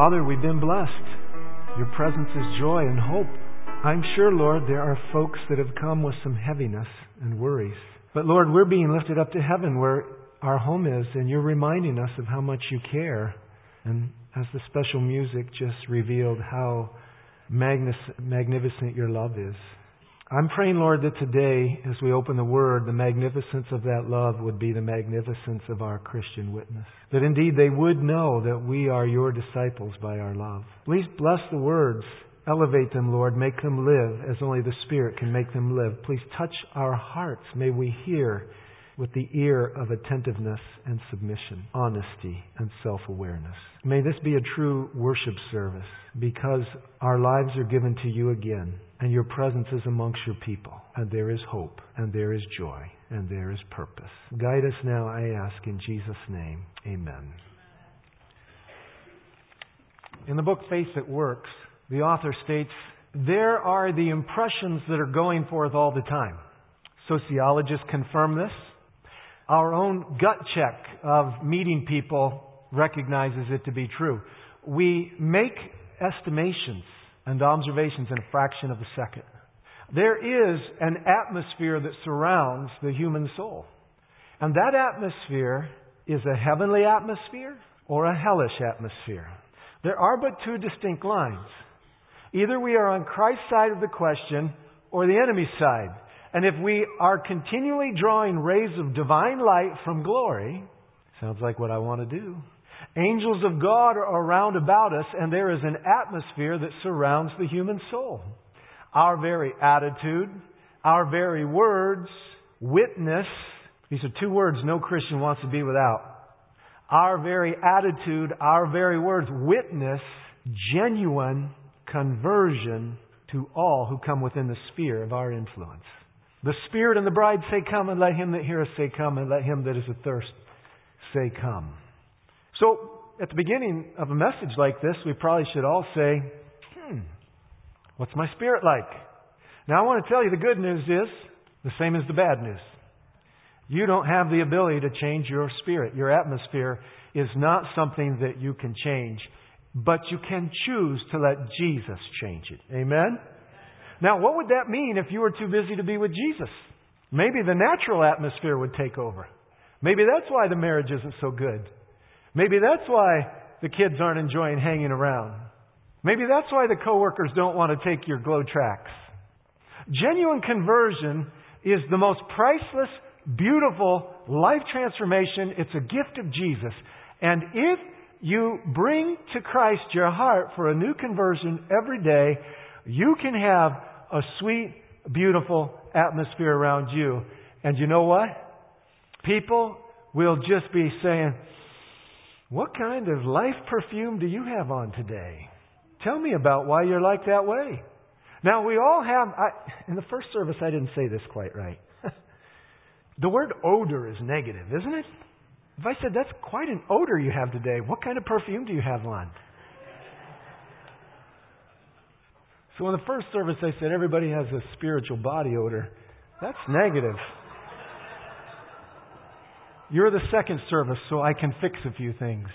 Father, we've been blessed. Your presence is joy and hope. I'm sure, Lord, there are folks that have come with some heaviness and worries. But Lord, we're being lifted up to heaven where our home is, and you're reminding us of how much you care. And as the special music just revealed, how magnificent your love is. I'm praying, Lord, that today, as we open the Word, the magnificence of that love would be the magnificence of our Christian witness. That indeed they would know that we are your disciples by our love. Please bless the words. Elevate them, Lord. Make them live as only the Spirit can make them live. Please touch our hearts. May we hear with the ear of attentiveness and submission, honesty and self-awareness. May this be a true worship service because our lives are given to you again and your presence is amongst your people. And there is hope and there is joy and there is purpose. Guide us now, I ask, in Jesus' name. Amen. In the book Faith That Works, the author states, there are the impressions that are going forth all the time. Sociologists confirm this. Our own gut check of meeting people recognizes it to be true. We make estimations and observations in a fraction of a second. There is an atmosphere that surrounds the human soul. And that atmosphere is a heavenly atmosphere or a hellish atmosphere. There are but two distinct lines. Either we are on Christ's side of the question or the enemy's side. And if we are continually drawing rays of divine light from glory, sounds like what I want to do. Angels of God are around about us, and there is an atmosphere that surrounds the human soul. Our very attitude, our very words, witness, these are two words no Christian wants to be without. Our very attitude, our very words, witness genuine conversion to all who come within the sphere of our influence. The Spirit and the bride say, come, and let him that heareth say, come, and let him that is athirst say, come. So, at the beginning of a message like this, we probably should all say, what's my spirit like? Now, I want to tell you the good news is the same as the bad news. You don't have the ability to change your spirit. Your atmosphere is not something that you can change, but you can choose to let Jesus change it. Amen? Now, what would that mean if you were too busy to be with Jesus? Maybe the natural atmosphere would take over. Maybe that's why the marriage isn't so good. Maybe that's why the kids aren't enjoying hanging around. Maybe that's why the coworkers don't want to take your glow tracks. Genuine conversion is the most priceless, beautiful life transformation. It's a gift of Jesus. And if you bring to Christ your heart for a new conversion every day, you can have a sweet, beautiful atmosphere around you. And you know what? People will just be saying, what kind of life perfume do you have on today? Tell me about why you're like that way. Now, we all have... in the first service, I didn't say this quite right. The word odor is negative, isn't it? If I said, that's quite an odor you have today, what kind of perfume do you have on? So in the first service, I said everybody has a spiritual body odor. That's negative. You're the second service, so I can fix a few things.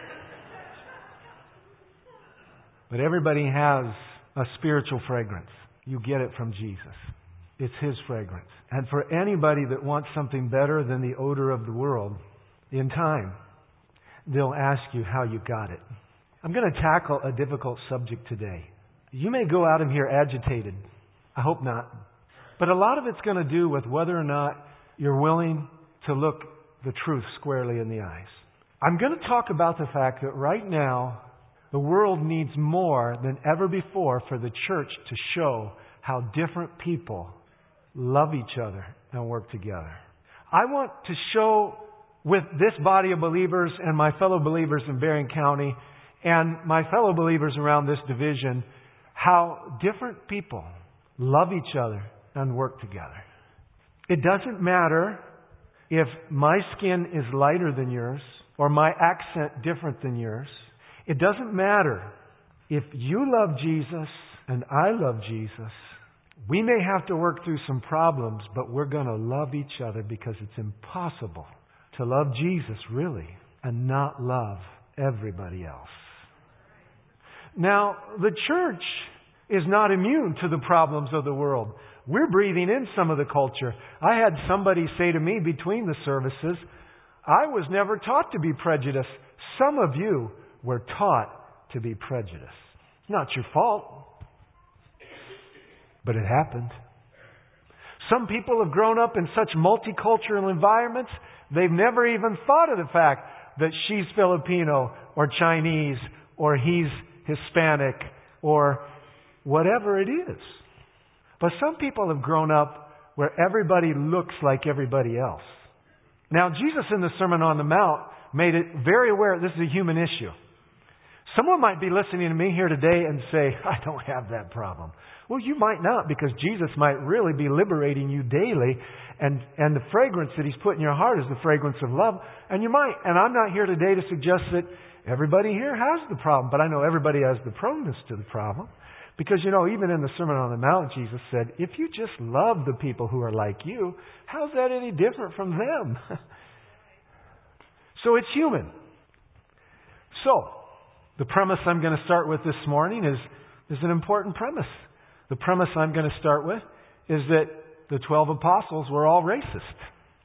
But everybody has a spiritual fragrance. You get it from Jesus. It's His fragrance. And for anybody that wants something better than the odor of the world, in time, they'll ask you how you got it. I'm going to tackle a difficult subject today. You may go out of here agitated. I hope not. But a lot of it's going to do with whether or not you're willing to look the truth squarely in the eyes. I'm going to talk about the fact that right now, the world needs more than ever before for the church to show how different people love each other and work together. I want to show with this body of believers and my fellow believers in Berrien County and my fellow believers around this division how different people love each other and work together. It doesn't matter if my skin is lighter than yours or my accent different than yours. It doesn't matter if you love Jesus and I love Jesus. We may have to work through some problems, but we're going to love each other because it's impossible to love Jesus really and not love everybody else. Now, the church is not immune to the problems of the world. We're breathing in some of the culture. I had somebody say to me between the services, I was never taught to be prejudiced. Some of you were taught to be prejudiced. It's not your fault, but it happened. Some people have grown up in such multicultural environments, they've never even thought of the fact that she's Filipino or Chinese or he's Hispanic or whatever it is. But some people have grown up where everybody looks like everybody else. Now, Jesus in the Sermon on the Mount made it very aware this is a human issue. Someone might be listening to me here today and say, I don't have that problem. Well, you might not, because Jesus might really be liberating you daily, and the fragrance that He's put in your heart is the fragrance of love. And you might, and I'm not here today to suggest that everybody here has the problem, but I know everybody has the proneness to the problem. Because, even in the Sermon on the Mount, Jesus said, if you just love the people who are like you, how's that any different from them? So it's human. So, the premise I'm going to start with this morning is an important premise. The premise I'm going to start with is that the 12 apostles were all racist.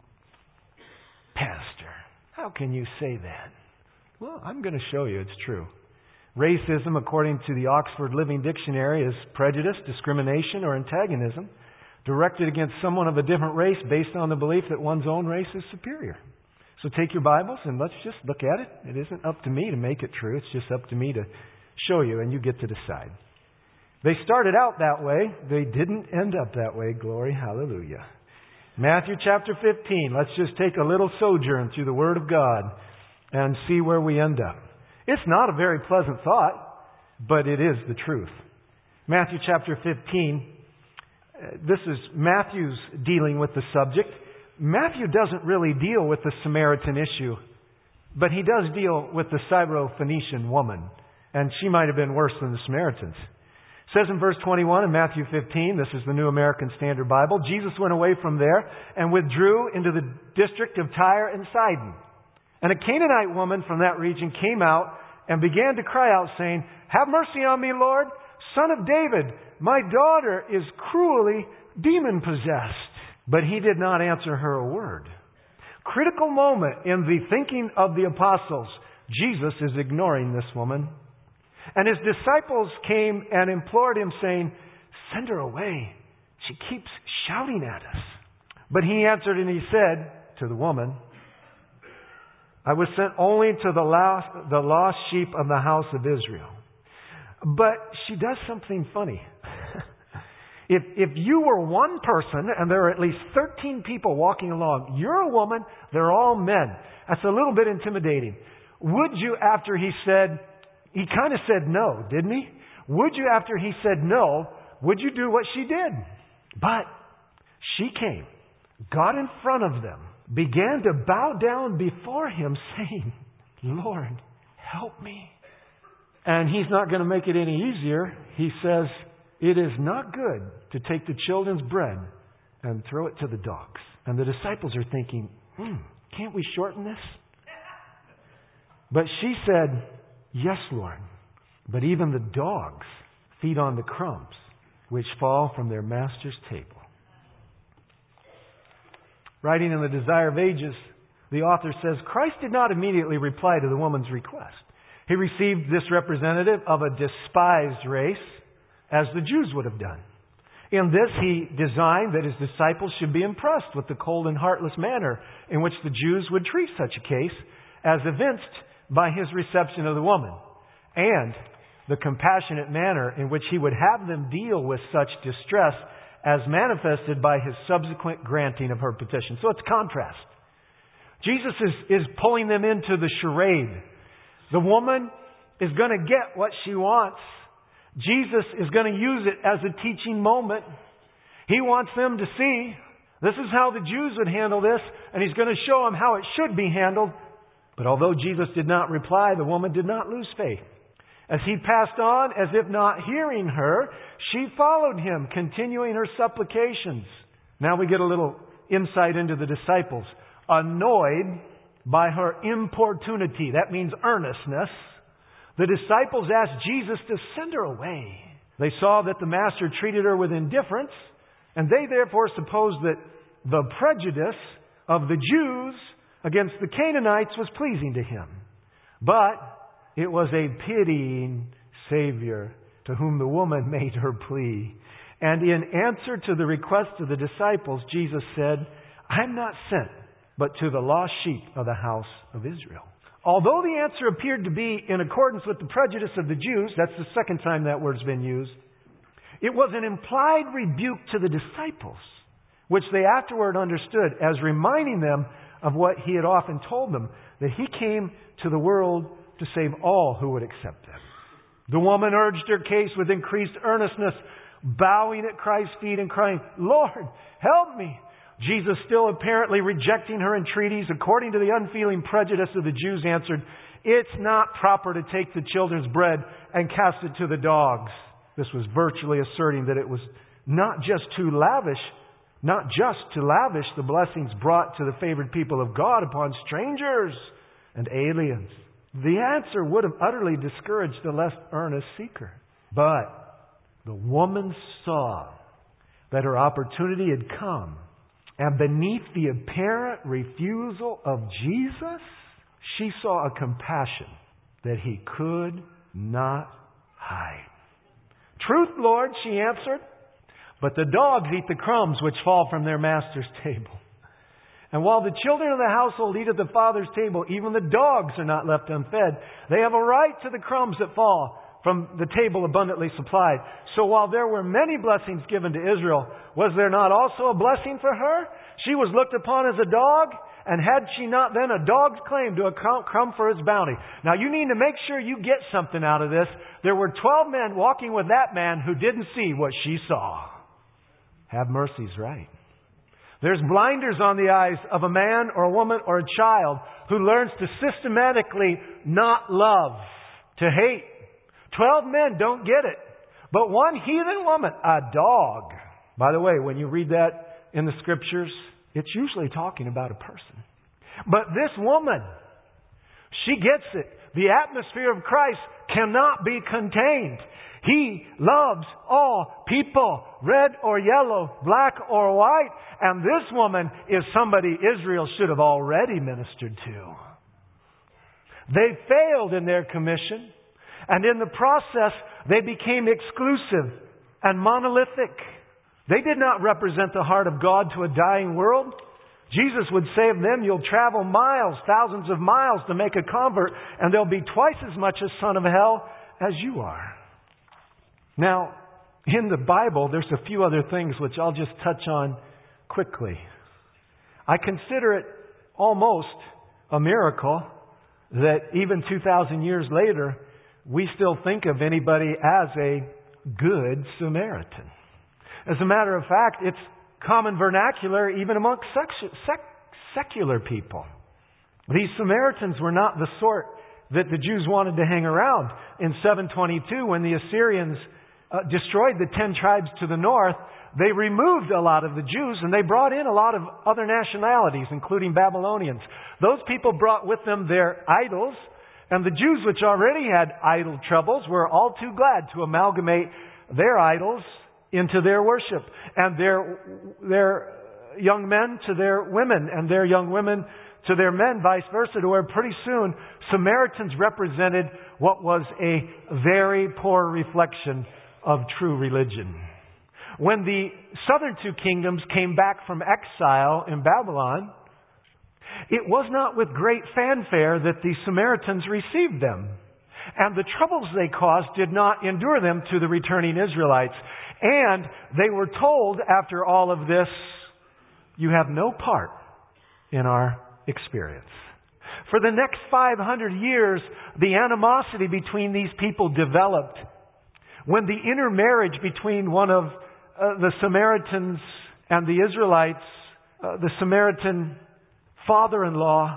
Pastor, how can you say that? Well, I'm going to show you it's true. Racism, according to the Oxford Living Dictionary, is prejudice, discrimination, or antagonism directed against someone of a different race based on the belief that one's own race is superior. So take your Bibles and let's just look at it. It isn't up to me to make it true. It's just up to me to show you, and you get to decide. They started out that way. They didn't end up that way. Glory, hallelujah. Matthew chapter 15. Let's just take a little sojourn through the Word of God and see where we end up. It's not a very pleasant thought, but it is the truth. Matthew chapter 15. This is Matthew's dealing with the subject. Matthew doesn't really deal with the Samaritan issue, but he does deal with the Syro-Phoenician woman, and she might have been worse than the Samaritans. It says in verse 21 in Matthew 15, this is the New American Standard Bible, Jesus went away from there and withdrew into the district of Tyre and Sidon. And a Canaanite woman from that region came out and began to cry out, saying, have mercy on me, Lord, Son of David. My daughter is cruelly demon-possessed. But he did not answer her a word. Critical moment in the thinking of the apostles. Jesus is ignoring this woman. And his disciples came and implored him, saying, send her away. She keeps shouting at us. But he answered and he said to the woman, I was sent only to the lost sheep of the house of Israel. But she does something funny. If you were one person and there are at least 13 people walking along, you're a woman, they're all men. That's a little bit intimidating. Would you, after he kind of said no, didn't he? Would you, after he said no, would you do what she did? But she came, got in front of them, began to bow down before him, saying, Lord, help me. And he's not going to make it any easier. He says, it is not good to take the children's bread and throw it to the dogs. And the disciples are thinking, can't we shorten this? But she said, yes, Lord, but even the dogs feed on the crumbs which fall from their master's table. Writing in the Desire of Ages, the author says, Christ did not immediately reply to the woman's request. He received this representative of a despised race, as the Jews would have done. In this, he designed that his disciples should be impressed with the cold and heartless manner in which the Jews would treat such a case, as evinced by his reception of the woman, and the compassionate manner in which he would have them deal with such distress as manifested by his subsequent granting of her petition. So it's contrast. Jesus is pulling them into the charade. The woman is going to get what she wants. Jesus is going to use it as a teaching moment. He wants them to see this is how the Jews would handle this, and He's going to show them how it should be handled. But although Jesus did not reply, the woman did not lose faith. As He passed on, as if not hearing her, she followed Him, continuing her supplications. Now we get a little insight into the disciples. Annoyed by her importunity, that means earnestness, The disciples asked Jesus to send her away. They saw that the Master treated her with indifference, and they therefore supposed that the prejudice of the Jews against the Canaanites was pleasing to Him. But it was a pitying Savior to whom the woman made her plea. And in answer to the request of the disciples, Jesus said, "I'm not sent, but to the lost sheep of the house of Israel." Although the answer appeared to be in accordance with the prejudice of the Jews, that's the second time that word's been used, it was an implied rebuke to the disciples, which they afterward understood as reminding them of what He had often told them, that He came to the world to save all who would accept Him. The woman urged her case with increased earnestness, bowing at Christ's feet and crying, "Lord, help me." Jesus, still apparently rejecting her entreaties, according to the unfeeling prejudice of the Jews, answered, "It's not proper to take the children's bread and cast it to the dogs." This was virtually asserting that it was not just to lavish the blessings brought to the favored people of God upon strangers and aliens. The answer would have utterly discouraged the less earnest seeker. But the woman saw that her opportunity had come, and beneath the apparent refusal of Jesus, she saw a compassion that He could not hide. "Truth, Lord," she answered, "but the dogs eat the crumbs which fall from their master's table. And while the children of the household eat at the Father's table, even the dogs are not left unfed. They have a right to the crumbs that fall from the table abundantly supplied. So while there were many blessings given to Israel, was there not also a blessing for her? She was looked upon as a dog, and had she not then a dog's claim to a crumb for its bounty?" Now you need to make sure you get something out of this. There were 12 men walking with that man who didn't see what she saw. Have mercy's right. There's blinders on the eyes of a man or a woman or a child who learns to systematically not love, to hate. 12 men don't get it. But one heathen woman, a dog. By the way, when you read that in the Scriptures, it's usually talking about a person. But this woman, she gets it. The atmosphere of Christ cannot be contained. He loves all people, red or yellow, black or white. And this woman is somebody Israel should have already ministered to. They failed in their commission. And in the process, they became exclusive and monolithic. They did not represent the heart of God to a dying world. Jesus would say of them, "You'll travel miles, thousands of miles to make a convert, and there'll be twice as much a son of hell as you are." Now, in the Bible, there's a few other things which I'll just touch on quickly. I consider it almost a miracle that even 2,000 years later, we still think of anybody as a good Samaritan. As a matter of fact, it's common vernacular even amongst secular people. These Samaritans were not the sort that the Jews wanted to hang around. In 722, when the Assyrians destroyed the 10 tribes to the north, they removed a lot of the Jews and they brought in a lot of other nationalities, including Babylonians. Those people brought with them their idols, and the Jews, which already had idol troubles, were all too glad to amalgamate their idols into their worship, and their young men to their women, and their young women to their men, vice versa, to where pretty soon Samaritans represented what was a very poor reflection of true religion. When the southern two kingdoms came back from exile in Babylon, it was not with great fanfare that the Samaritans received them. And the troubles they caused did not endure them to the returning Israelites. And they were told after all of this, "You have no part in our experience." For the next 500 years, the animosity between these people developed. When the intermarriage between one of the Samaritans and the Israelites, the Samaritan father-in-law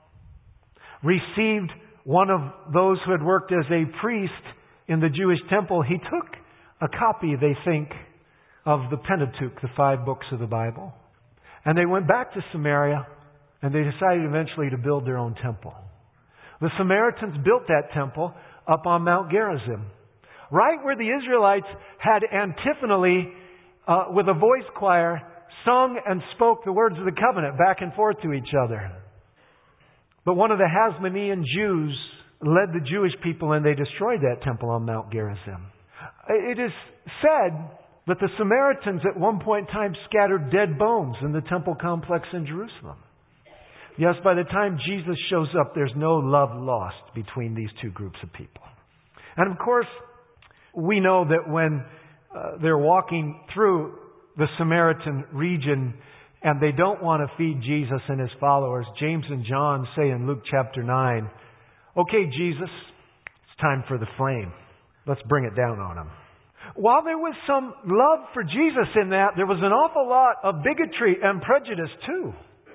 received one of those who had worked as a priest in the Jewish temple, he took a copy, they think, of the Pentateuch, the 5 books of the Bible. And they went back to Samaria, and they decided eventually to build their own temple. The Samaritans built that temple. up on Mount Gerizim. Right where the Israelites had antiphonally, with a voice choir, sung and spoke the words of the covenant back and forth to each other. But one of the Hasmonean Jews led the Jewish people and they destroyed that temple on Mount Gerizim. It is said that the Samaritans at one point in time scattered dead bones in the temple complex in Jerusalem. Yes, by the time Jesus shows up, there's no love lost between these two groups of people. And of course, we know that when they're walking through the Samaritan region and they don't want to feed Jesus and His followers, James and John say in Luke chapter 9, "Okay, Jesus, it's time for the flame. Let's bring it down on Him." While there was some love for Jesus in that, there was an awful lot of bigotry and prejudice too.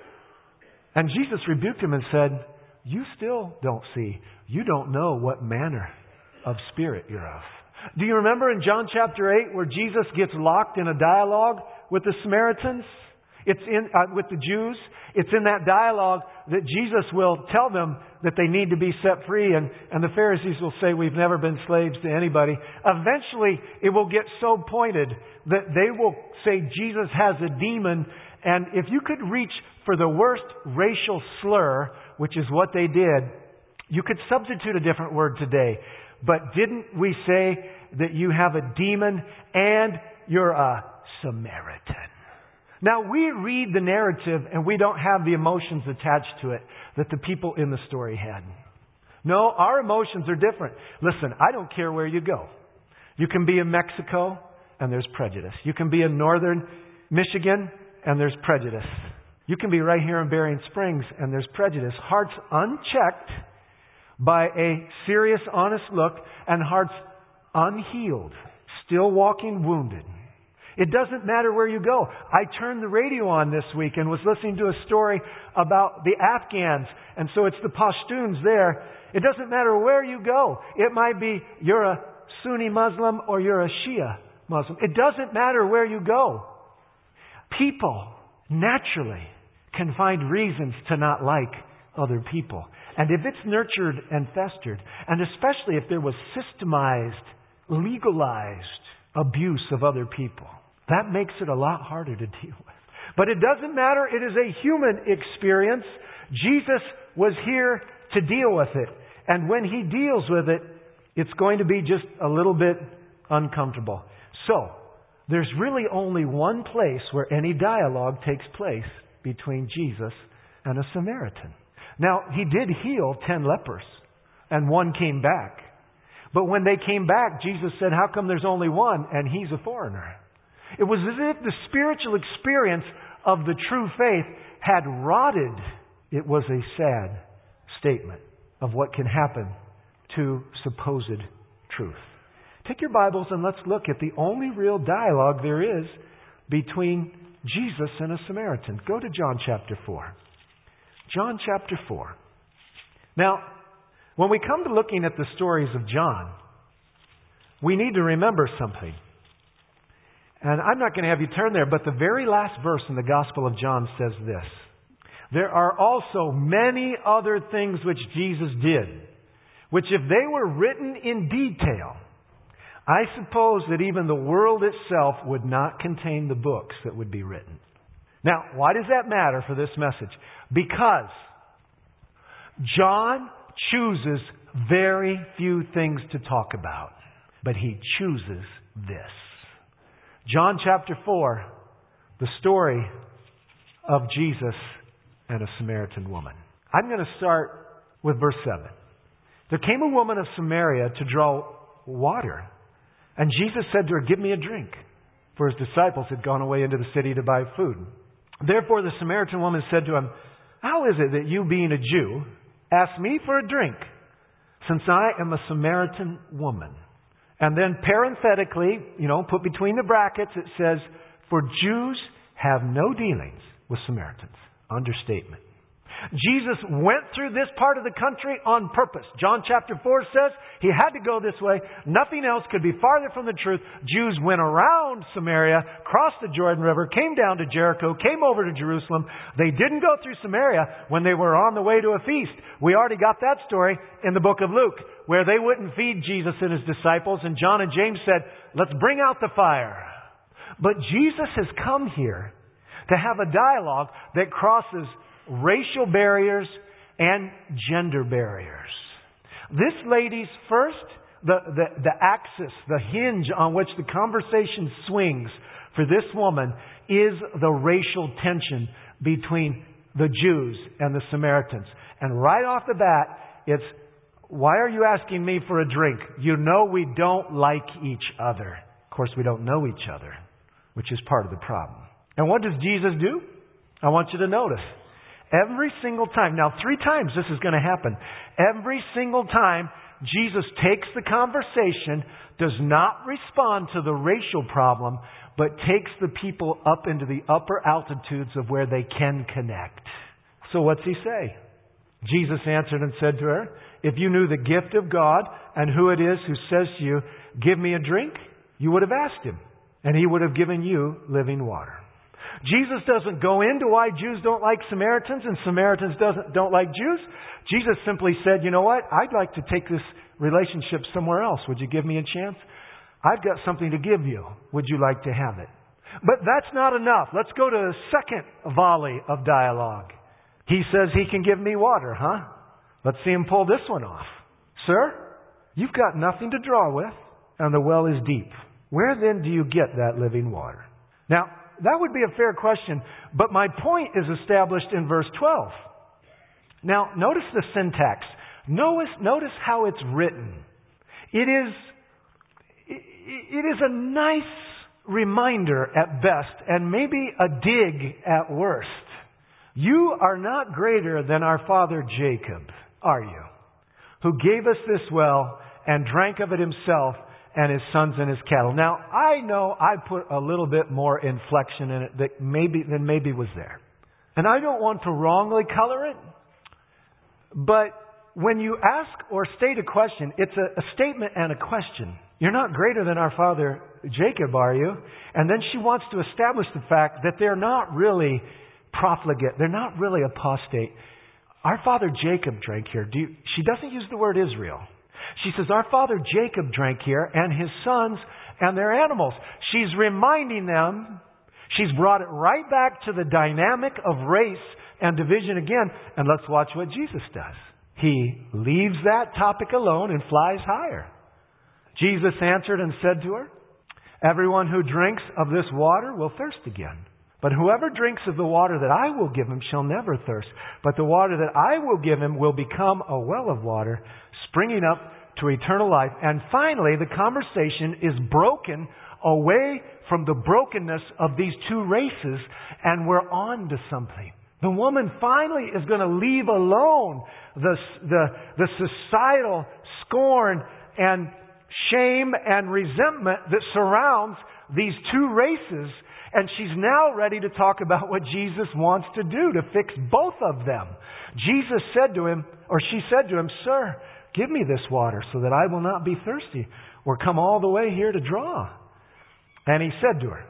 And Jesus rebuked him and said, "You still don't see. You don't know what manner of spirit you're of." Do you remember in John chapter 8 where Jesus gets locked in a dialogue with the Samaritans? It's in with the Jews. It's in that dialogue that Jesus will tell them that they need to be set free, and the Pharisees will say, "We've never been slaves to anybody." Eventually, it will get so pointed that they will say Jesus has a demon, and if you could reach for the worst racial slur, which is what they did, you could substitute a different word today. But didn't we say that you have a demon and you're a Samaritan? Now, we read the narrative and we don't have the emotions attached to it that the people in the story had. No, our emotions are different. Listen, I don't care where you go. You can be in Mexico and there's prejudice. You can be in northern Michigan and there's prejudice. You can be right here in Berrien Springs and there's prejudice. Hearts unchecked by a serious, honest look, and hearts unhealed, still walking wounded. It doesn't matter where you go. I turned the radio on this week and was listening to a story about the Afghans, and so it's the Pashtuns there. It doesn't matter where you go. It might be you're a Sunni Muslim or you're a Shia Muslim. It doesn't matter where you go. People naturally can find reasons to not like other people. And if it's nurtured and festered, and especially if there was systemized, legalized abuse of other people, that makes it a lot harder to deal with. But it doesn't matter. It is a human experience. Jesus was here to deal with it. And when He deals with it, it's going to be just a little bit uncomfortable. So, there's really only one place where any dialogue takes place between Jesus and a Samaritan. Now, He did heal 10 lepers, and one came back. But when they came back, Jesus said, "How come there's only one, and he's a foreigner?" It was as if the spiritual experience of the true faith had rotted. It was a sad statement of what can happen to supposed truth. Take your Bibles and let's look at the only real dialogue there is between Jesus and a Samaritan. Go to John chapter 4. John chapter 4. Now, when we come to looking at the stories of John, we need to remember something. And I'm not going to have you turn there, but the very last verse in the Gospel of John says this: "There are also many other things which Jesus did, which if they were written in detail, I suppose that even the world itself would not contain the books that would be written." Now, why does that matter for this message? Because John chooses very few things to talk about, but he chooses this. John chapter 4, the story of Jesus and a Samaritan woman. I'm going to start with verse 7. "There came a woman of Samaria to draw water, and Jesus said to her, 'Give me a drink,' for His disciples had gone away into the city to buy food. Therefore the Samaritan woman said to Him, 'How is it that you, being a Jew, ask me for a drink, since I am a Samaritan woman?'" And then parenthetically, put between the brackets, it says, "For Jews have no dealings with Samaritans." Understatement. Jesus went through this part of the country on purpose. John chapter 4 says he had to go this way. Nothing else could be farther from the truth. Jews went around Samaria, crossed the Jordan River, came down to Jericho, came over to Jerusalem. They didn't go through Samaria when they were on the way to a feast. We already got that story in the book of Luke, where they wouldn't feed Jesus and his disciples, and John and James said, let's bring out the fire. But Jesus has come here to have a dialogue that crosses racial barriers and gender barriers. This lady's first, the axis, the hinge on which the conversation swings for this woman is the racial tension between the Jews and the Samaritans. And right off the bat, it's, why are you asking me for a drink? You know we don't like each other. Of course, we don't know each other, which is part of the problem. And what does Jesus do? I want you to notice. Every single time, now 3 times this is going to happen. Every single time Jesus takes the conversation, does not respond to the racial problem, but takes the people up into the upper altitudes of where they can connect. So what's he say? Jesus answered and said to her, if you knew the gift of God and who it is who says to you, give me a drink, you would have asked him, and he would have given you living water. Jesus doesn't go into why Jews don't like Samaritans and Samaritans don't like Jews. Jesus simply said, you know what? I'd like to take this relationship somewhere else. Would you give me a chance? I've got something to give you. Would you like to have it? But that's not enough. Let's go to the second volley of dialogue. He says he can give me water, huh? Let's see him pull this one off. Sir, you've got nothing to draw with, and the well is deep. Where then do you get that living water? Now, that would be a fair question, but my point is established in verse 12. Now, notice the syntax. Notice how it's written. It is a nice reminder at best, and maybe a dig at worst. You are not greater than our father Jacob, are you? Who gave us this well and drank of it himself and his sons and his cattle. Now, I know I put a little bit more inflection in it than maybe was there. And I don't want to wrongly color it, but when you ask or state a question, it's a statement and a question. You're not greater than our father Jacob, are you? And then she wants to establish the fact that they're not really profligate. They're not really apostate. Our father Jacob drank here. She doesn't use the word Israel. She says, our father Jacob drank here, and his sons and their animals. She's reminding them, she's brought it right back to the dynamic of race and division again. And let's watch what Jesus does. He leaves that topic alone and flies higher. Jesus answered and said to her, everyone who drinks of this water will thirst again. But whoever drinks of the water that I will give him shall never thirst. But the water that I will give him will become a well of water, springing up to eternal life. And finally, the conversation is broken away from the brokenness of these two races, and we're on to something. The woman finally is going to leave alone the societal scorn and shame and resentment that surrounds these two races. And she's now ready to talk about what Jesus wants to do to fix both of them. Jesus said to him, or she said to him, sir, give me this water so that I will not be thirsty or come all the way here to draw. And he said to her,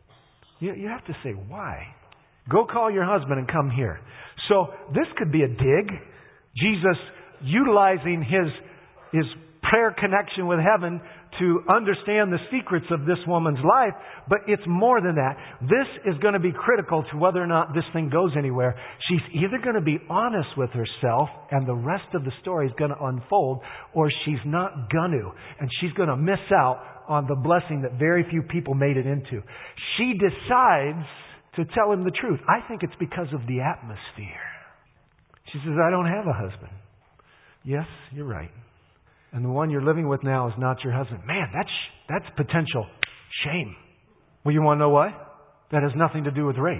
you have to say, why? Go call your husband and come here. So this could be a dig. Jesus utilizing his prayer connection with heaven to understand the secrets of this woman's life, but it's more than that. This is going to be critical to whether or not this thing goes anywhere. She's either going to be honest with herself and the rest of the story is going to unfold, or she's not going to. And she's going to miss out on the blessing that very few people made it into. She decides to tell him the truth. I think it's because of the atmosphere. She says, I don't have a husband. Yes, you're right. And the one you're living with now is not your husband. Man, that's potential shame. Well, you want to know why? That has nothing to do with race.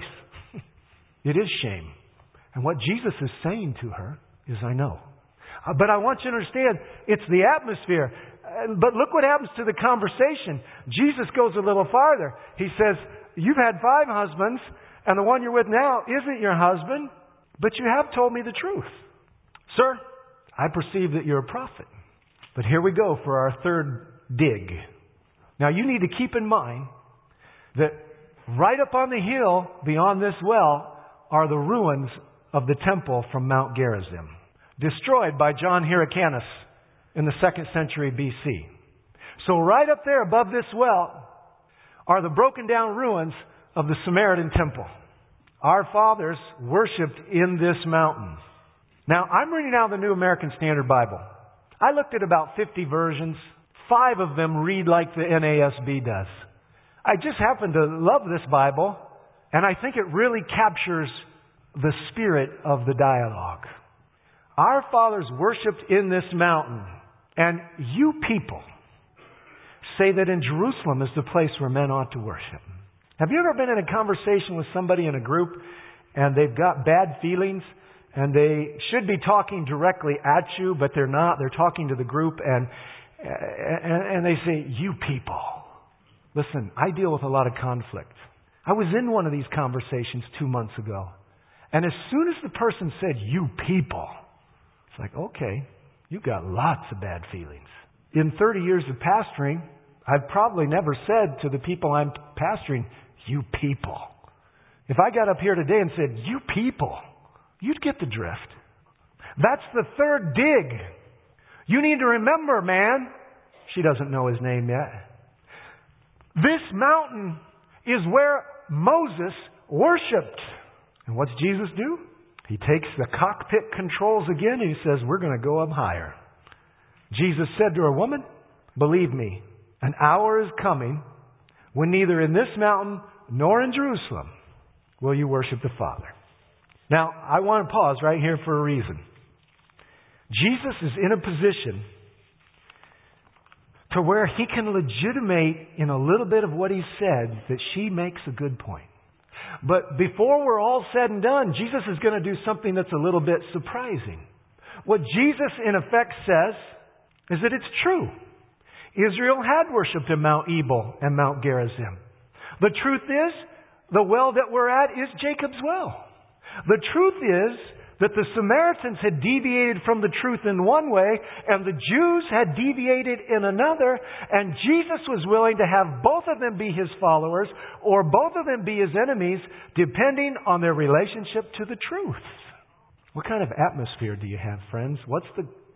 It is shame. And what Jesus is saying to her is, I know. But I want you to understand, it's the atmosphere. But look what happens to the conversation. Jesus goes a little farther. He says, you've had 5 husbands, and the one you're with now isn't your husband. but you have told me the truth. Sir, I perceive that you're a prophet. But here we go for our third dig. Now you need to keep in mind that right up on the hill beyond this well are the ruins of the temple from Mount Gerizim, destroyed by John Hyrcanus in the 2nd century BC. So right up there above this well are the broken down ruins of the Samaritan temple. Our fathers worshipped in this mountain. Now, I'm reading out the New American Standard Bible. I looked at about 50 versions. 5 of them read like the NASB does. I just happen to love this Bible, and I think it really captures the spirit of the dialogue. Our fathers worshipped in this mountain, and you people say that in Jerusalem is the place where men ought to worship. Have you ever been in a conversation with somebody in a group, and they've got bad feelings, and they should be talking directly at you, but they're not. They're talking to the group, and they say, you people. Listen, I deal with a lot of conflict. I was in one of these conversations 2 months ago. And as soon as the person said, you people, it's like, okay, you got lots of bad feelings. In 30 years of pastoring, I've probably never said to the people I'm pastoring, you people. If I got up here today and said, you people, you'd get the drift. That's the third dig. You need to remember, man. She doesn't know his name yet. This mountain is where Moses worshipped. And what's Jesus do? He takes the cockpit controls again and he says, we're going to go up higher. Jesus said to her, woman, believe me, an hour is coming when neither in this mountain nor in Jerusalem will you worship the Father. Now, I want to pause right here for a reason. Jesus is in a position to where he can legitimate in a little bit of what he said that she makes a good point. But before we're all said and done, Jesus is going to do something that's a little bit surprising. What Jesus in effect says is that it's true. Israel had worshipped in Mount Ebal and Mount Gerizim. The truth is, the well that we're at is Jacob's well. The truth is that the Samaritans had deviated from the truth in one way and the Jews had deviated in another, and Jesus was willing to have both of them be his followers or both of them be his enemies depending on their relationship to the truth. What kind of atmosphere do you have, friends? What's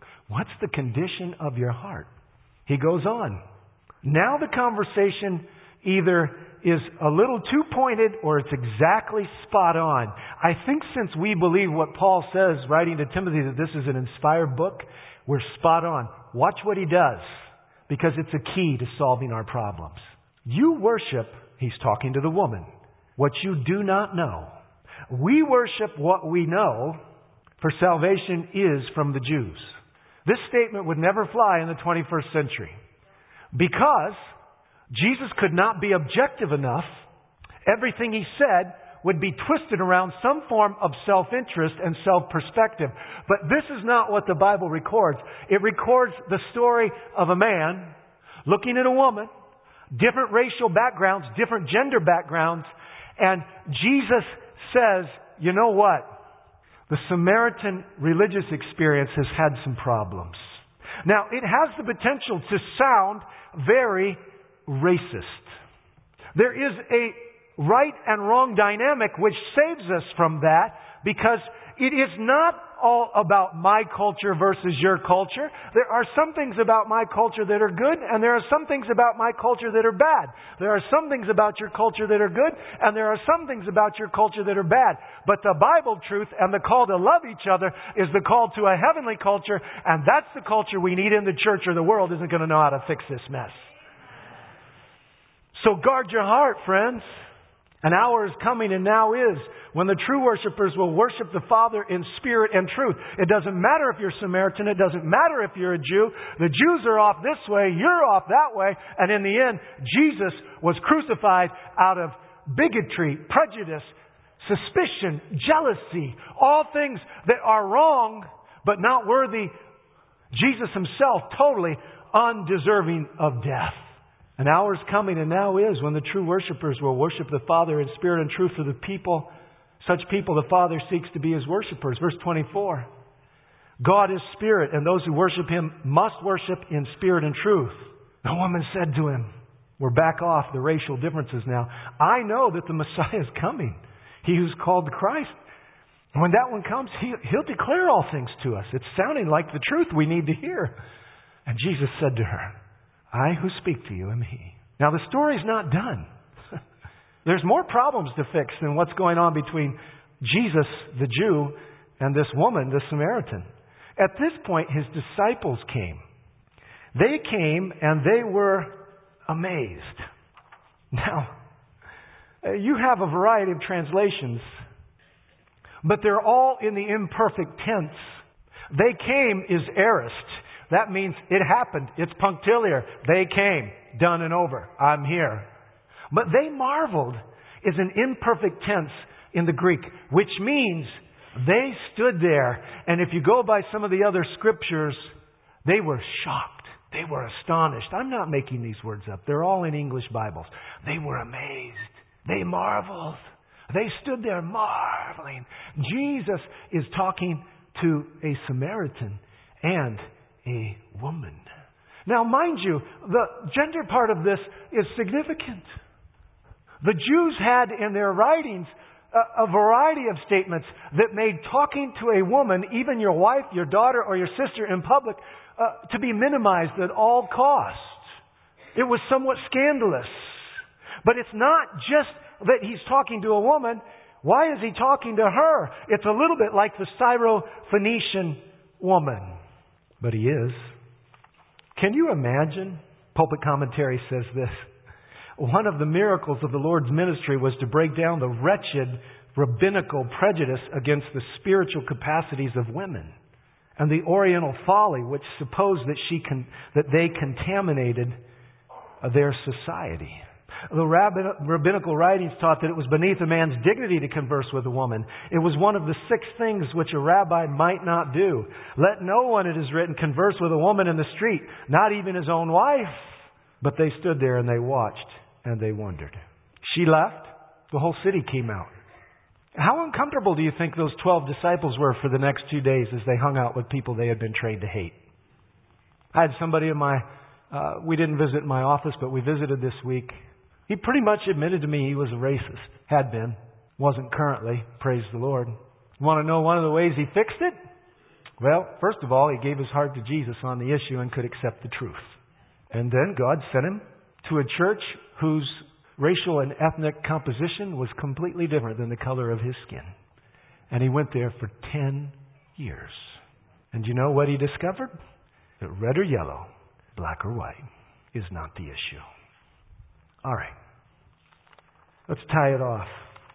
the condition of your heart? He goes on. Now the conversation either is a little too pointed or it's exactly spot on. I think since we believe what Paul says, writing to Timothy, that this is an inspired book, we're spot on. Watch what he does, because it's a key to solving our problems. You worship, he's talking to the woman, what you do not know. We worship what we know, for salvation is from the Jews. This statement would never fly in the 21st century, because Jesus could not be objective enough. Everything he said would be twisted around some form of self-interest and self-perspective. But this is not what the Bible records. It records the story of a man looking at a woman, different racial backgrounds, different gender backgrounds, and Jesus says, you know what? The Samaritan religious experience has had some problems. Now, it has the potential to sound very racist. There is a right and wrong dynamic which saves us from that, because it is not all about my culture versus your culture. There are some things about my culture that are good, and there are some things about my culture that are bad. There are some things about your culture that are good, and there are some things about your culture that are bad. But the Bible truth and the call to love each other is the call to a heavenly culture, and that's the culture we need in the church, or the world isn't going to know how to fix this mess. So guard your heart, friends. An hour is coming, and now is, when the true worshipers will worship the Father in spirit and truth. It doesn't matter if you're Samaritan. It doesn't matter if you're a Jew. The Jews are off this way. You're off that way. And in the end, Jesus was crucified out of bigotry, prejudice, suspicion, jealousy, all things that are wrong but not worthy. Jesus himself totally undeserving of death. An hour is coming, and now is, when the true worshipers will worship the Father in spirit and truth, for the people Such people the Father seeks to be His worshipers. Verse 24. God is Spirit, and those who worship Him must worship in spirit and truth. The woman said to Him, we're back off the racial differences now. I know that the Messiah is coming. He who's called the Christ. When that one comes, He'll declare all things to us. It's sounding like the truth we need to hear. And Jesus said to her, I who speak to you am He. Now the story's not done. There's more problems to fix than what's going on between Jesus, the Jew, and this woman, the Samaritan. At this point, His disciples came. They came and they were amazed. Now, you have a variety of translations, but they're all in the imperfect tense. They came is aorist. That means it happened. It's punctiliar. They came. Done and over. I'm here. But they marveled is an imperfect tense in the Greek, which means they stood there. And if you go by some of the other scriptures, they were shocked. They were astonished. I'm not making these words up. They're all in English Bibles. They were amazed. They marveled. They stood there marveling. Jesus is talking to a Samaritan and a woman. Now, mind you, the gender part of this is significant. The Jews had in their writings a variety of statements that made talking to a woman, even your wife, your daughter, or your sister in public, to be minimized at all costs. It was somewhat scandalous. But it's not just that He's talking to a woman. Why is He talking to her? It's a little bit like the Syro-Phoenician woman. But He is. Can you imagine? Pulpit Commentary says this. One of the miracles of the Lord's ministry was to break down the wretched rabbinical prejudice against the spiritual capacities of women and the Oriental folly which supposed that they contaminated their society. The rabbinical writings taught that it was beneath a man's dignity to converse with a woman. It was one of the 6 things which a rabbi might not do. Let no one, it is written, converse with a woman in the street, not even his own wife. But they stood there and they watched and they wondered. She left. The whole city came out. How uncomfortable do you think those 12 disciples were for the next 2 days as they hung out with people they had been trained to hate? I had somebody in we didn't visit my office, but we visited this week. He pretty much admitted to me he was a racist. Had been. Wasn't currently. Praise the Lord. You want to know one of the ways he fixed it? Well, first of all, he gave his heart to Jesus on the issue and could accept the truth. And then God sent him to a church whose racial and ethnic composition was completely different than the color of his skin. And he went there for 10 years. And you know what he discovered? That red or yellow, black or white, is not the issue. All right. Let's tie it off.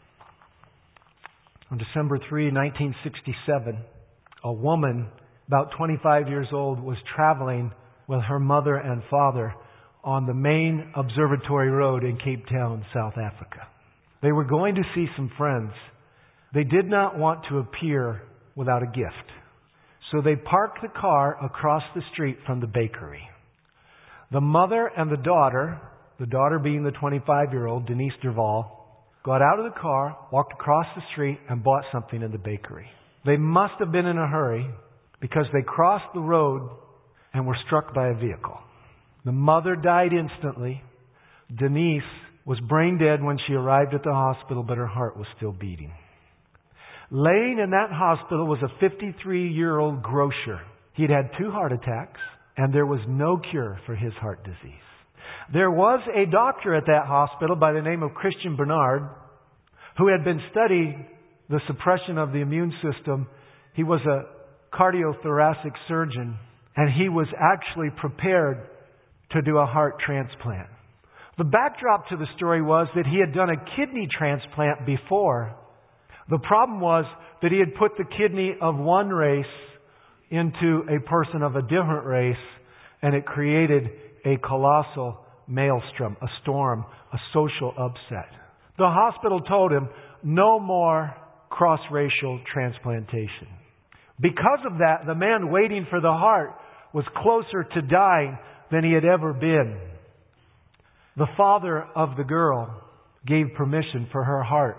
On December 3, 1967, a woman about 25 years old was traveling with her mother and father on the main observatory road in Cape Town, South Africa. They were going to see some friends. They did not want to appear without a gift. So they parked the car across the street from the bakery. The mother and the daughter being the 25-year-old, Denise Derval, got out of the car, walked across the street, and bought something in the bakery. They must have been in a hurry because they crossed the road and were struck by a vehicle. The mother died instantly. Denise was brain dead when she arrived at the hospital, but her heart was still beating. Laying in that hospital was a 53-year-old grocer. He'd had 2 heart attacks, and there was no cure for his heart disease. There was a doctor at that hospital by the name of Christian Barnard who had been studying the suppression of the immune system. He was a cardiothoracic surgeon, and he was actually prepared to do a heart transplant. The backdrop to the story was that he had done a kidney transplant before. The problem was that he had put the kidney of one race into a person of a different race, and it created a colossal maelstrom, a storm, a social upset. The hospital told him no more cross-racial transplantation. Because of that, the man waiting for the heart was closer to dying than he had ever been. The father of the girl gave permission for her heart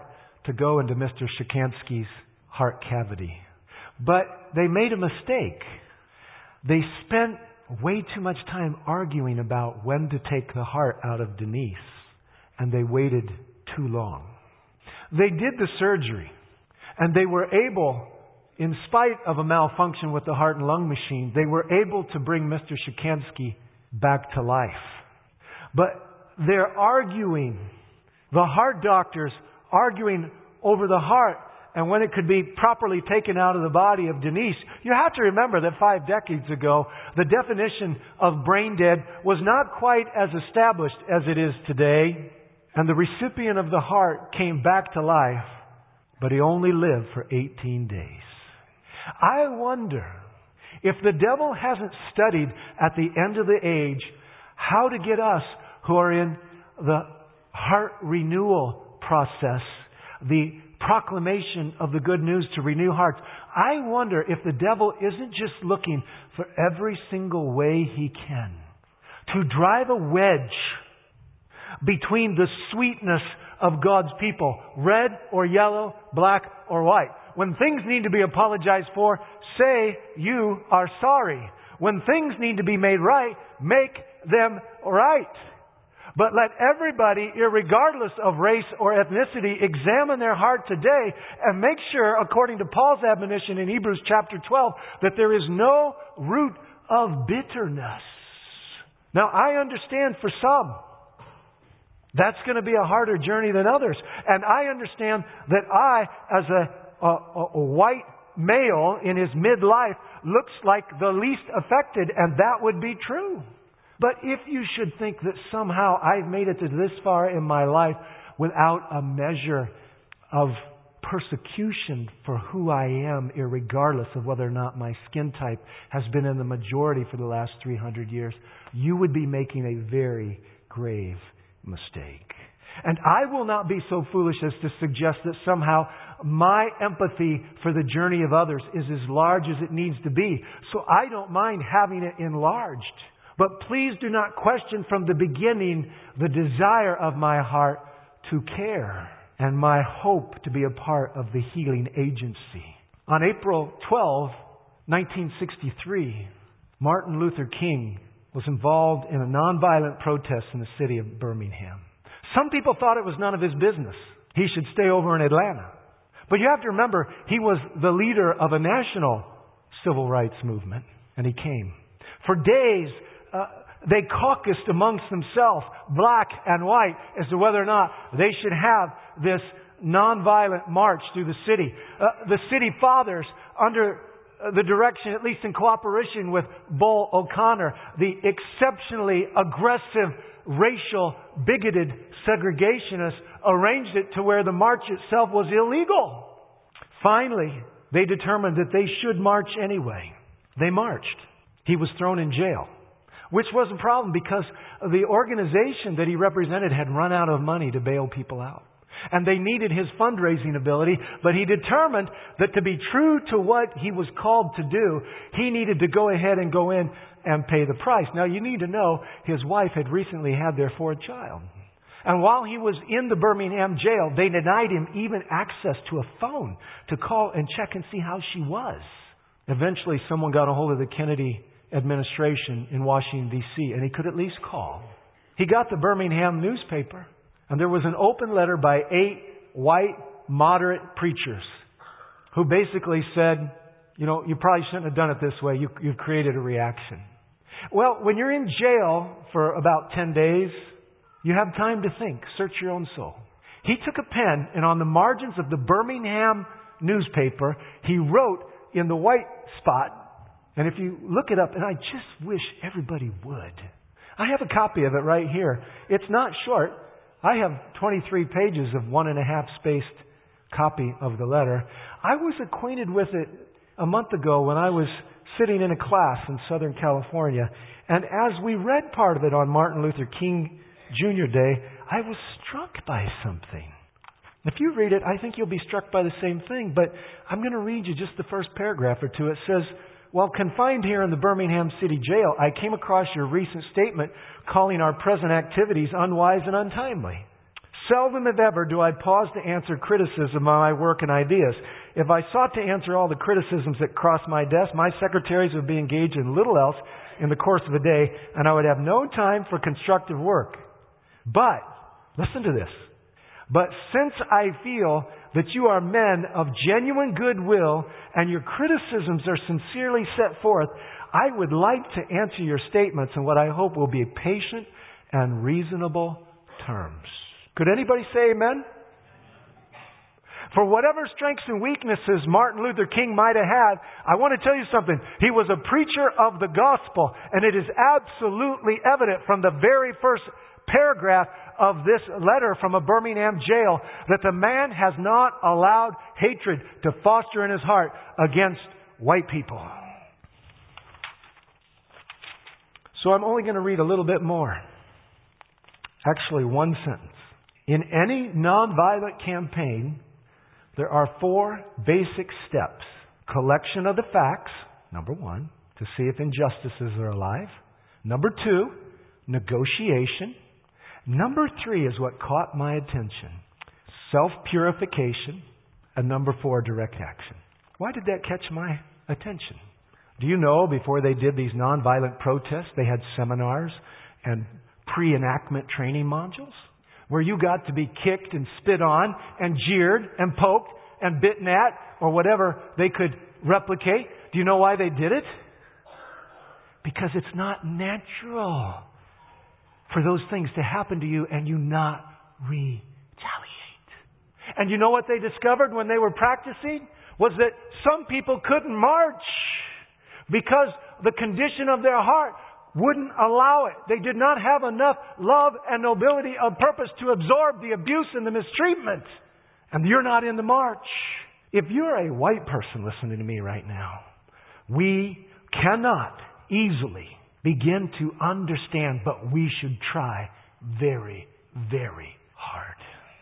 to go into Mr. Shikansky's heart cavity. But they made a mistake. They spent way too much time arguing about when to take the heart out of Denise, and they waited too long. They did the surgery, and they were able, in spite of a malfunction with the heart and lung machine, they were able to bring Mr. Shikansky back to life. But they're arguing, the heart doctors arguing over the heart and when it could be properly taken out of the body of Denise. You have to remember that 5 decades ago, the definition of brain dead was not quite as established as it is today. And the recipient of the heart came back to life, but he only lived for 18 days. I wonder if the devil hasn't studied at the end of the age how to get us who are in the heart renewal process, the proclamation of the good news to renew hearts. I wonder if the devil isn't just looking for every single way he can to drive a wedge between the sweetness of God's people, red or yellow, black or white. When things need to be apologized for, say you are sorry. When things need to be made right, make them right. But let everybody, irregardless of race or ethnicity, examine their heart today and make sure, according to Paul's admonition in Hebrews chapter 12, that there is no root of bitterness. Now, I understand for some, that's going to be a harder journey than others. And I understand that I, as a white male in his midlife, looks like the least affected, and that would be true. But if you should think that somehow I've made it to this far in my life without a measure of persecution for who I am, irregardless of whether or not my skin type has been in the majority for the last 300 years, you would be making a very grave mistake. And I will not be so foolish as to suggest that somehow my empathy for the journey of others is as large as it needs to be. So I don't mind having it enlarged. But please do not question from the beginning the desire of my heart to care and my hope to be a part of the healing agency. On April 12, 1963, Martin Luther King was involved in a nonviolent protest in the city of Birmingham. Some people thought it was none of his business. He should stay over in Atlanta. But you have to remember, he was the leader of a national civil rights movement, and he came. For days, they caucused amongst themselves, black and white, as to whether or not they should have this nonviolent march through the city. The city fathers, under the direction, at least in cooperation with Bull O'Connor, the exceptionally aggressive, racial, bigoted segregationists, arranged it to where the march itself was illegal. Finally, they determined that they should march anyway. They marched. He was thrown in jail, which was a problem because the organization that he represented had run out of money to bail people out. And they needed his fundraising ability, but he determined that to be true to what he was called to do, he needed to go ahead and go in and pay the price. Now, you need to know his wife had recently had their 4th child. And while he was in the Birmingham jail, they denied him even access to a phone to call and check and see how she was. Eventually, someone got a hold of the Kennedy administration in Washington, D.C., and he could at least call. He got the Birmingham newspaper, and there was an open letter by 8 white, moderate preachers who basically said, you know, you probably shouldn't have done it this way. You've created a reaction. Well, when you're in jail for about 10 days, you have time to think. Search your own soul. He took a pen, and on the margins of the Birmingham newspaper, he wrote in the white spot, and if you look it up, and I just wish everybody would. I have a copy of it right here. It's not short. I have 23 pages of 1.5 spaced copy of the letter. I was acquainted with it a month ago when I was sitting in a class in Southern California. And as we read part of it on Martin Luther King Jr. Day, I was struck by something. If you read it, I think you'll be struck by the same thing. But I'm going to read you just the first paragraph or two. It says, "While confined here in the Birmingham City Jail, I came across your recent statement calling our present activities unwise and untimely. Seldom, if ever, do I pause to answer criticism of my work and ideas. If I sought to answer all the criticisms that cross my desk, my secretaries would be engaged in little else in the course of a day, and I would have no time for constructive work. But, listen to this, but since I feel that you are men of genuine goodwill and your criticisms are sincerely set forth, I would like to answer your statements in what I hope will be patient and reasonable terms. Could anybody say amen? For whatever strengths and weaknesses Martin Luther King might have had, I want to tell you something. He was a preacher of the gospel, and it is absolutely evident from the very first paragraph of this letter from a Birmingham jail that the man has not allowed hatred to foster in his heart against white people. So I'm only going to read a little bit more. Actually, one sentence. In any nonviolent campaign, there are 4 basic steps. Collection of the facts, number 1, to see if injustices are alive. Number 2, negotiation. Number 3 is what caught my attention. Self-purification. And number 4, direct action. Why did that catch my attention? Do you know before they did these nonviolent protests, they had seminars and pre-enactment training modules where you got to be kicked and spit on and jeered and poked and bitten at or whatever they could replicate. Do you know why they did it? Because it's not natural for those things to happen to you and you not retaliate. And you know what they discovered when they were practicing? Was that some people couldn't march because the condition of their heart wouldn't allow it. They did not have enough love and nobility of purpose to absorb the abuse and the mistreatment. And you're not in the march. If you're a white person listening to me right now, we cannot easily begin to understand, but we should try very, very hard.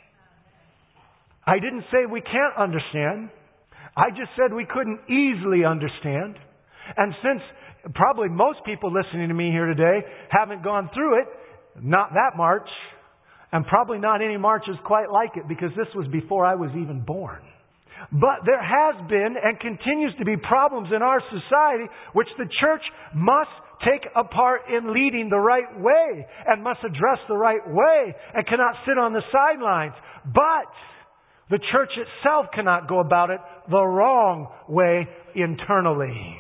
I didn't say we can't understand. I just said we couldn't easily understand. And since probably most people listening to me here today haven't gone through it, not that march, and probably not any marches quite like it, because this was before I was even born. But there has been and continues to be problems in our society which the church must take a part in leading the right way and must address the right way and cannot sit on the sidelines. But the church itself cannot go about it the wrong way internally.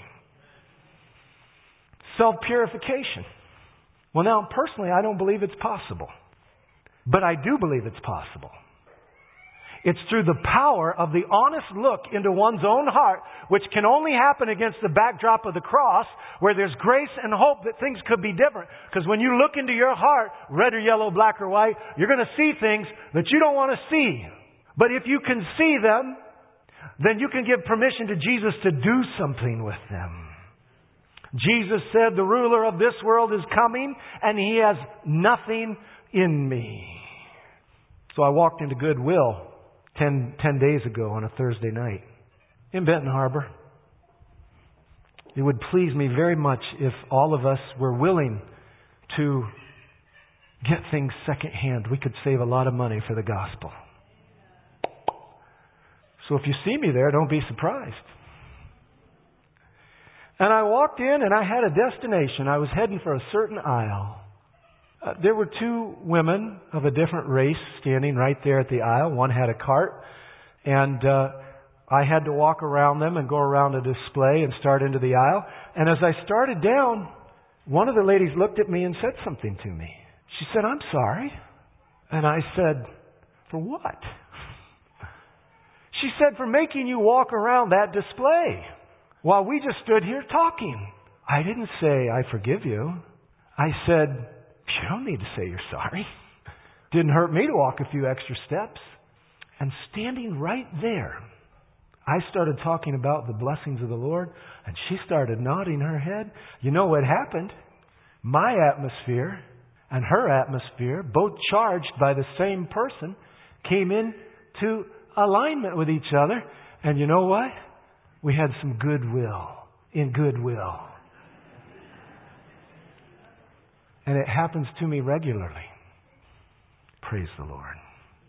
Self-purification. Well, now, personally, I don't believe it's possible. But I do believe it's possible. It's through the power of the honest look into one's own heart, which can only happen against the backdrop of the cross, where there's grace and hope that things could be different. Because when you look into your heart, red or yellow, black or white, you're going to see things that you don't want to see. But if you can see them, then you can give permission to Jesus to do something with them. Jesus said, the ruler of this world is coming, and he has nothing in me. So I walked into Goodwill 10 days ago on a Thursday night in Benton Harbor. It would please me very much if all of us were willing to get things secondhand. We could save a lot of money for the gospel. So if you see me there, don't be surprised. And I walked in and I had a destination. I was heading for a certain aisle. There were 2 women of a different race standing right there at the aisle. One had a cart, and I had to walk around them and go around a display and start into the aisle. And as I started down, one of the ladies looked at me and said something to me. She said, "I'm sorry." And I said, "For what?" She said, "For making you walk around that display while we just stood here talking." I didn't say, "I forgive you." I said, "You don't need to say you're sorry. Didn't hurt me to walk a few extra steps." And standing right there, I started talking about the blessings of the Lord, and she started nodding her head. You know what happened? My atmosphere and her atmosphere, both charged by the same person, came into alignment with each other. And you know what? We had some goodwill in Goodwill. And it happens to me regularly. Praise the Lord.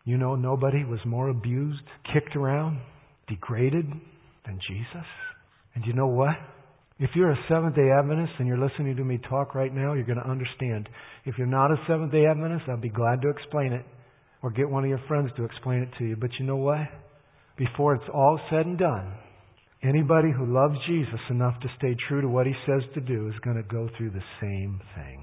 You know, nobody was more abused, kicked around, degraded than Jesus. And you know what? If you're a Seventh-day Adventist and you're listening to me talk right now, you're going to understand. If you're not a Seventh-day Adventist, I'll be glad to explain it, or get one of your friends to explain it to you. But you know what? Before it's all said and done, anybody who loves Jesus enough to stay true to what He says to do is going to go through the same thing.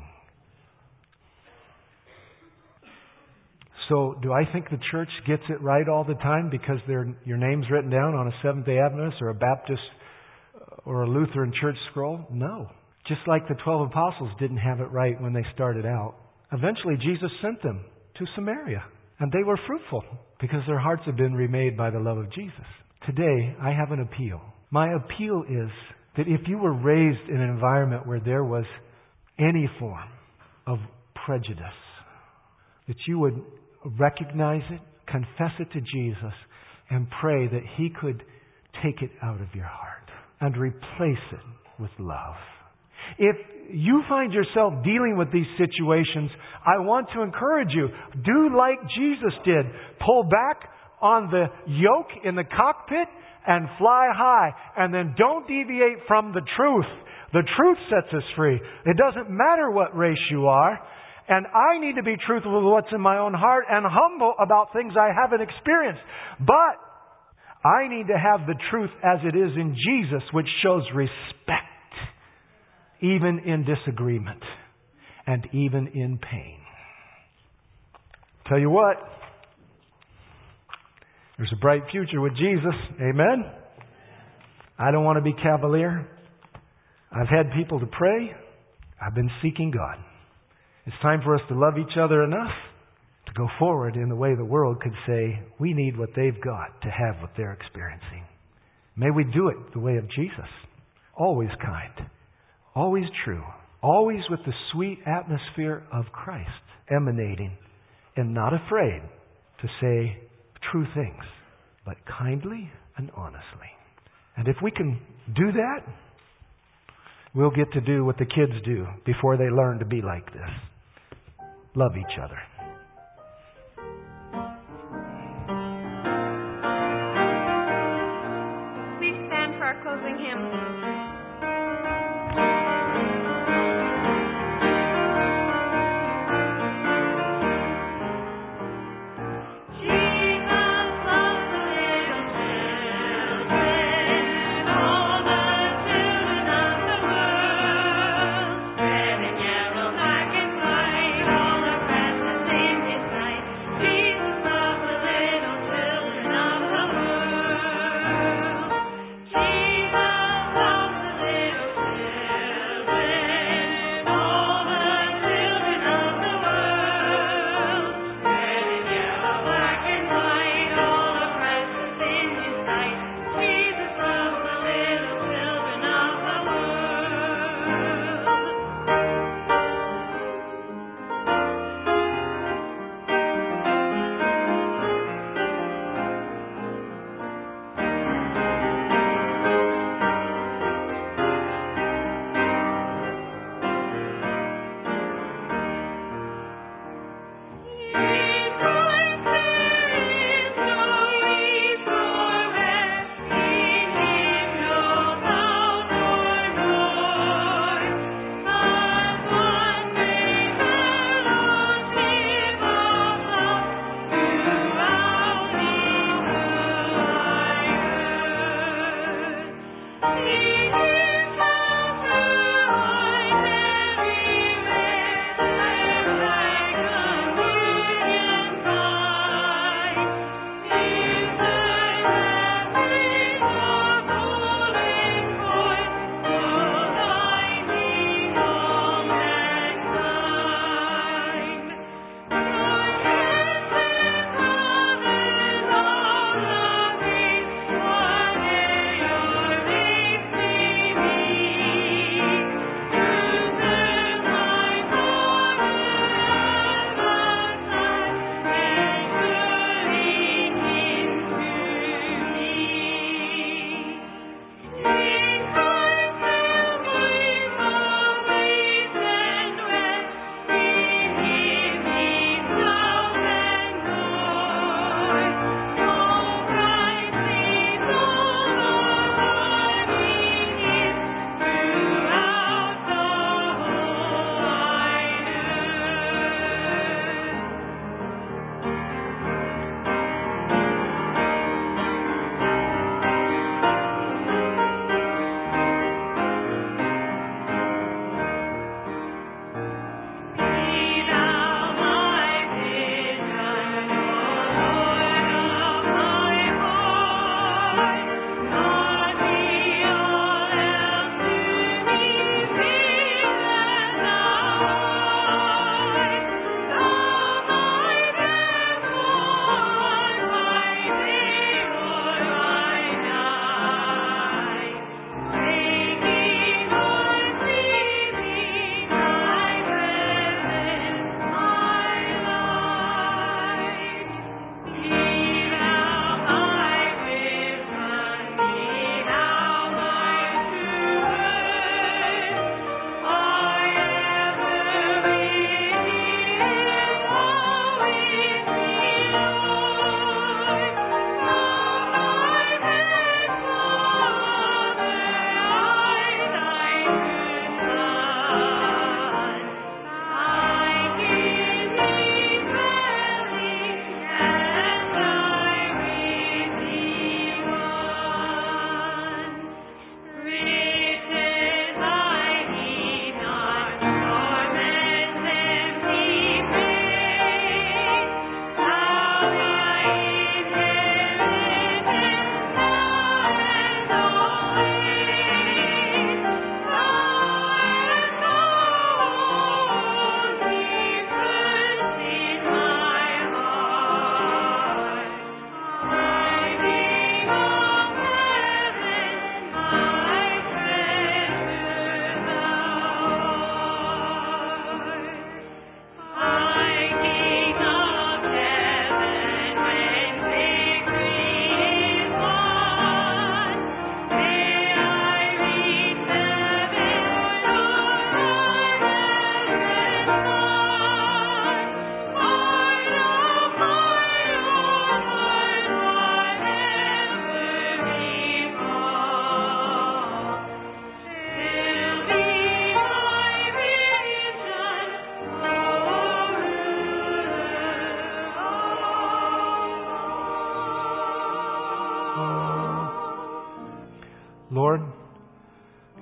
So, do I think the church gets it right all the time because your name's written down on a Seventh-day Adventist or a Baptist or a Lutheran church scroll? No. Just like the 12 apostles didn't have it right when they started out. Eventually, Jesus sent them to Samaria. And they were fruitful because their hearts had been remade by the love of Jesus. Today, I have an appeal. My appeal is that if you were raised in an environment where there was any form of prejudice, that you would recognize it, confess it to Jesus, and pray that He could take it out of your heart and replace it with love. If you find yourself dealing with these situations, I want to encourage you, do like Jesus did. Pull back on the yoke in the cockpit and fly high. And then don't deviate from the truth. The truth sets us free. It doesn't matter what race you are. And I need to be truthful with what's in my own heart and humble about things I haven't experienced. But I need to have the truth as it is in Jesus, which shows respect. Even in disagreement and even in pain. Tell you what, there's a bright future with Jesus. Amen? I don't want to be cavalier. I've had people to pray. I've been seeking God. It's time for us to love each other enough to go forward in the way the world could say, we need what they've got to have what they're experiencing. May we do it the way of Jesus. Always kind. Always true. Always with the sweet atmosphere of Christ emanating, and not afraid to say true things, but kindly and honestly. And if we can do that, we'll get to do what the kids do before they learn to be like this. Love each other. Please stand for our closing hymn.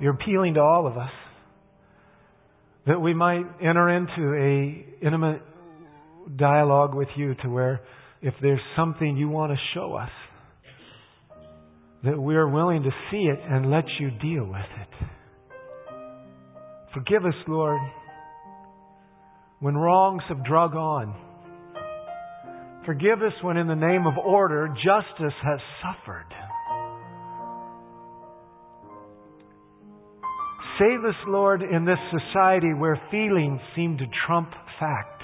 You're appealing to all of us, that we might enter into a intimate dialogue with You, to where if there's something You want to show us, that we're willing to see it and let You deal with it. Forgive us, Lord, when wrongs have drug on. Forgive us when in the name of order, justice has suffered. Save us, Lord, in this society where feelings seem to trump fact.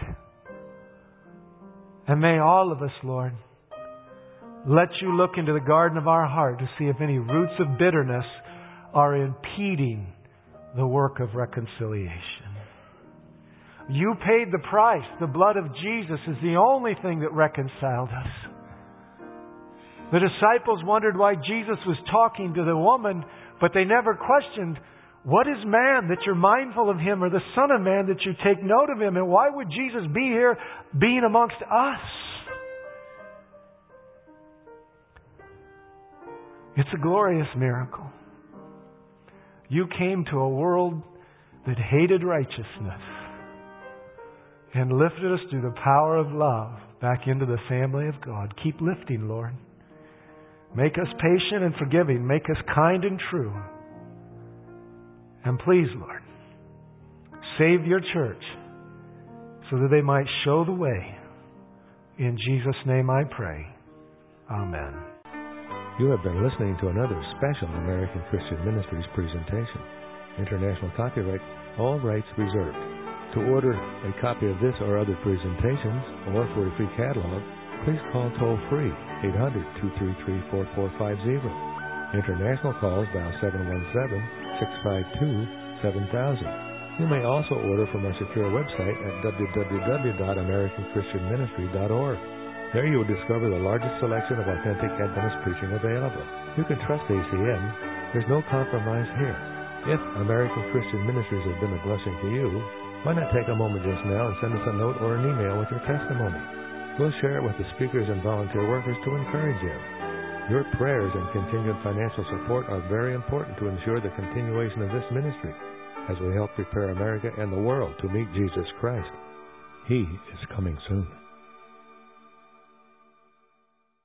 And may all of us, Lord, let You look into the garden of our heart to see if any roots of bitterness are impeding the work of reconciliation. You paid the price. The blood of Jesus is the only thing that reconciled us. The disciples wondered why Jesus was talking to the woman, but they never questioned, what is man that You're mindful of him, or the Son of Man that You take note of him? And why would Jesus be here being amongst us? It's a glorious miracle. You came to a world that hated righteousness and lifted us through the power of love back into the family of God. Keep lifting, Lord. Make us patient and forgiving. Make us kind and true. And please, Lord, save Your church so that they might show the way. In Jesus' name I pray. Amen. You have been listening to another special American Christian Ministries presentation. International copyright, all rights reserved. To order a copy of this or other presentations, or for a free catalog, please call toll-free 800-233-4450. International calls dial 717-652-7000. You may also order from our secure website at www.americanchristianministry.org. There you will discover the largest selection of authentic Adventist preaching available. You can trust ACM. There's no compromise here. If American Christian Ministries has been a blessing to you, why not take a moment just now and send us a note or an email with your testimony? We'll share it with the speakers and volunteer workers to encourage you. Your prayers and continued financial support are very important to ensure the continuation of this ministry as we help prepare America and the world to meet Jesus Christ. He is coming soon.